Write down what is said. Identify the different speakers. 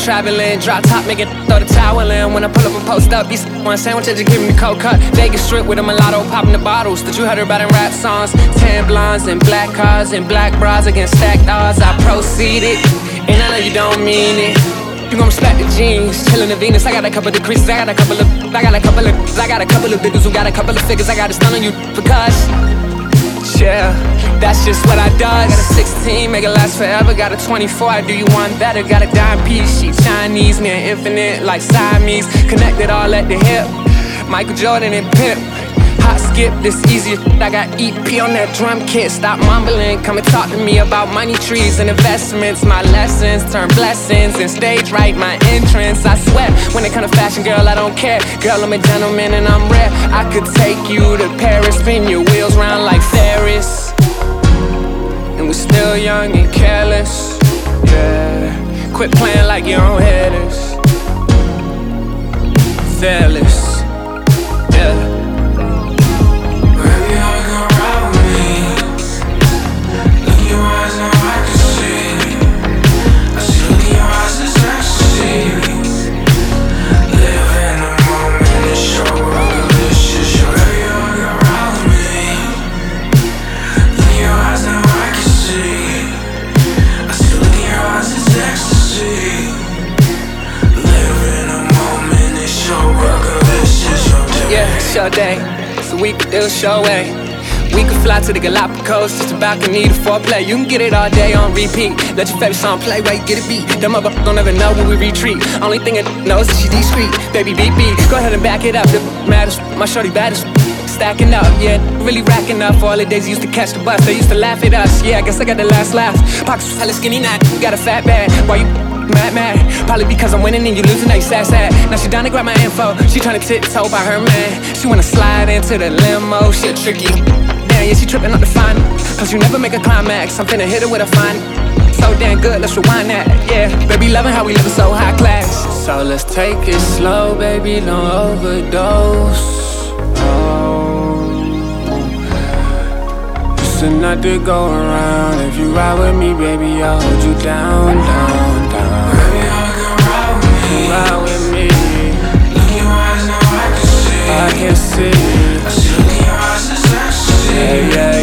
Speaker 1: traveling. Drop top, make it throw the towel in. When I pull up and post up, these one sandwich, just give me cold cut. Vegas strip with a mulatto, popping the bottles that you heard about in rap songs. Tan blondes and black cars and black bras against stacked odds. I proceeded, and I know you don't mean it. You gon' respect the jeans, chillin' the Venus. I got a couple of creases, I got a couple of niggas who got a couple of figures. I got a stun on you because, yeah, that's just what I does. Got a 16, make it last forever. Got a 24, I do you one better. Got a dime piece, she Chinese, me an infinite like Siamese. Connected all at the hip, Michael Jordan and Pimp. Hot skip, this easy. I got EP on that drum kit. Stop mumbling, come and talk to me about money trees and investments. My lessons turn blessings and stage right my entrance. I sweat when it comes to fashion, girl, I don't care. Girl, I'm a gentleman and I'm rare. I could take you to Paris, spin your wheels round like Ferris. And we're still young and careless. Yeah, quit playing like your own head is fearless. Yeah. Show day, so we could do a show way. We could fly to the Galapagos, just a balcony to foreplay. You can get it all day on repeat. Let your favorite song play while you get a beat. Them motherfuckers don't ever know when we retreat. Only thing I know is that she discreet. Baby, beep, beep. Go ahead and back it up. The matters, my shorty baddest. Stacking up, yeah, really racking up. For all the days you used to catch the bus, they used to laugh at us. Yeah, I guess I got the last laugh. Pockets was hella skinny, now got a fat bag. Why you mad? Probably because I'm winning and you losing, now you sad. Now she down to grab my info. She tryna tiptoe by her man. She wanna slide into the limo. She a tricky. Damn, yeah, she tripping up the fine. Cause you never make a climax. I'm finna hit her with a fine. So damn good, let's rewind that. Yeah, baby, loving how we living so high class. So let's take it slow, baby, don't overdose. It's another go around. If you ride with me, baby, I'll hold you down, down, down.
Speaker 2: Baby, I'll go ride with me.
Speaker 1: Ride with me.
Speaker 2: Look in your eyes, now I can see.
Speaker 1: I can see.
Speaker 2: I see, look in your eyes, it's ecstasy.
Speaker 1: Yeah, yeah.